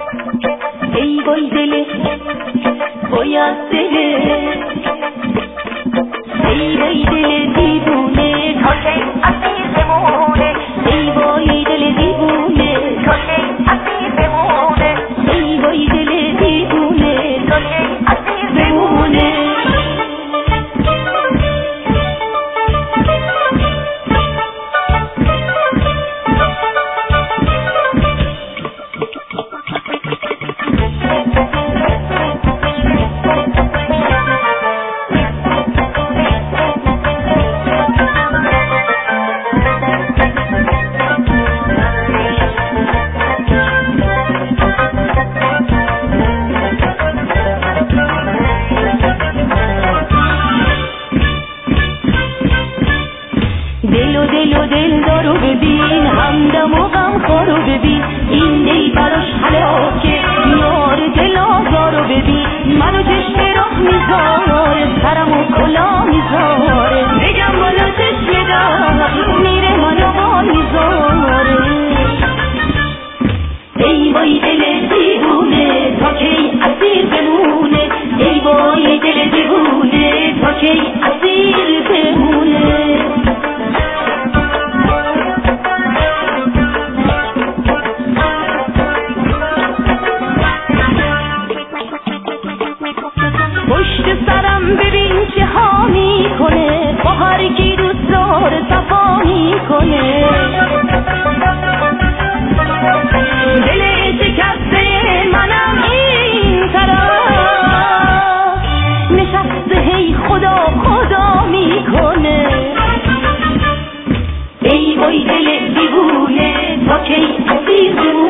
ای وای دل باید دل، ای وای دل دیوونه تا کی اسیر بمونه، ای وای دل دیوونه تا کی اسیر بمونه، ای وای دل دیوونه تا کی اسیر بمونه. دل دارو ببین، همدم و غم خارو ببین، این دل براش حلاکه، یار دل آزارو ببین، منو چشم راه میذاره، سرم و کلا میذاره، بگم بالا چشم دار میره منو با میذاره. ای وای دل دیوونه تا کی اسیر بمونه، ای وای دل دیوونه تا کی اسیر بمونه. ببین چه ها میکنه، با هر کی دوست داره صفا میکنه، دل شکسته منم این طرف، نشسته هی خدا خدا میکنه. ای وای دل دیوونه تا کی اسیر بمونه.